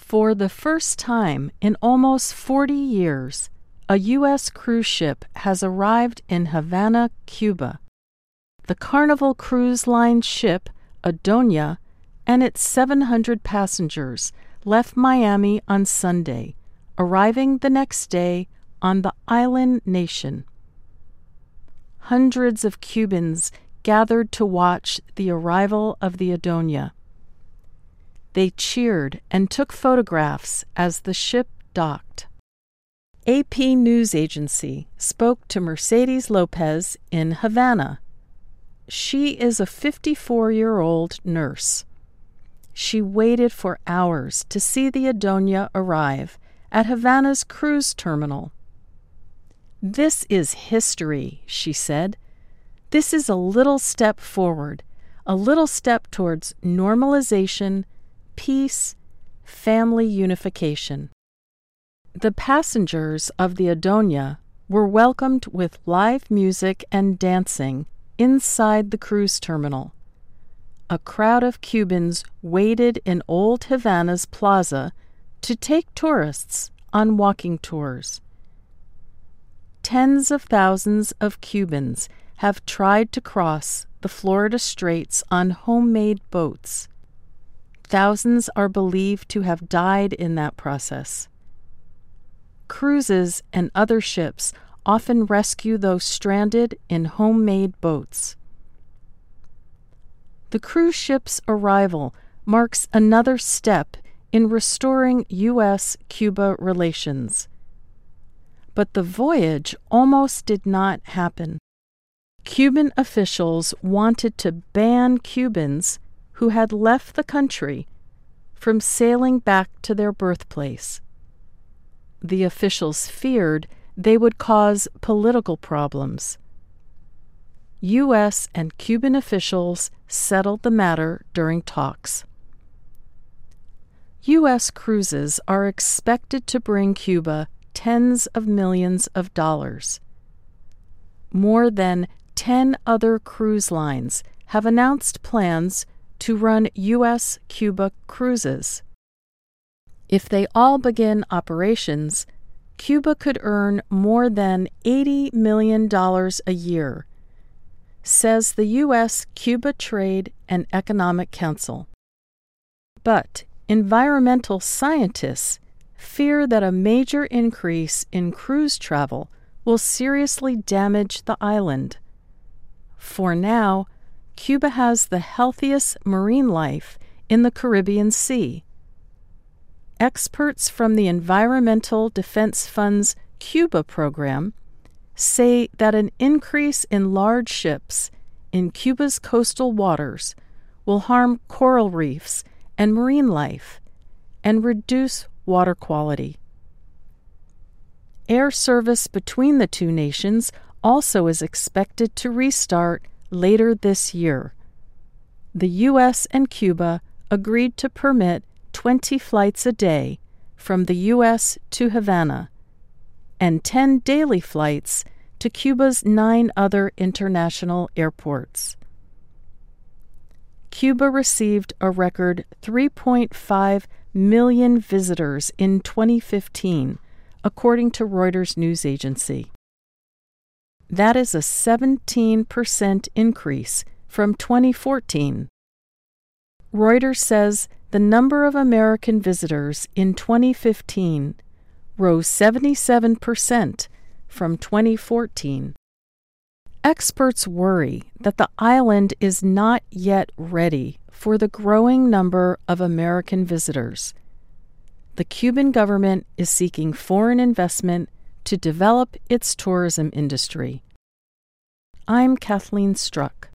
For the first time in almost 40 years, a U.S. cruise ship has arrived in Havana, Cuba. The Carnival Cruise Line ship, Adonia, and its 700 passengers left Miami on Sunday, arriving the next day on the island nation. Hundreds of Cubans gathered to watch the arrival of the Adonia. They cheered and took photographs as the ship docked. AP News Agency spoke to Mercedes Lopez in Havana. She is a 54-year-old nurse. She waited for hours to see the Adonia arrive at Havana's cruise terminal. "This is history," she said. "This is a little step forward, a little step towards normalization, peace, family unification." The passengers of the Adonia were welcomed with live music and dancing inside the cruise terminal. A crowd of Cubans waited in Old Havana's plaza to take tourists on walking tours. Tens of thousands of Cubans have tried to cross the Florida Straits on homemade boats. Thousands are believed to have died in that process. Cruises and other ships often rescue those stranded in homemade boats. The cruise ship's arrival marks another step in restoring U.S.-Cuba relations. But the voyage almost did not happen. Cuban officials wanted to ban Cubans who had left the country from sailing back to their birthplace. The officials feared they would cause political problems. U.S. and Cuban officials settled the matter during talks. U.S. cruises are expected to bring Cuba tens of millions of dollars. More than 10 other cruise lines have announced plans to run U.S.-Cuba cruises. If they all begin operations, Cuba could earn more than $80 million a year, says the U.S.-Cuba Trade and Economic Council. But environmental scientists fear that a major increase in cruise travel will seriously damage the island. For now, Cuba has the healthiest marine life in the Caribbean Sea. Experts from the Environmental Defense Fund's Cuba program say that an increase in large ships in Cuba's coastal waters will harm coral reefs and marine life and reduce water quality. Air service between the two nations also is expected to restart later this year. The U.S. and Cuba agreed to permit 20 flights a day from the U.S. to Havana and 10 daily flights to Cuba's 9 other international airports. Cuba received a record 3.5 million visitors in 2015, according to Reuters news agency. That is a 17% increase from 2014. Reuters says the number of American visitors in 2015 rose 77% from 2014. Experts worry that the island is not yet ready for the growing number of American visitors. The Cuban government is seeking foreign investment to develop its tourism industry. I'm Kathleen Struck.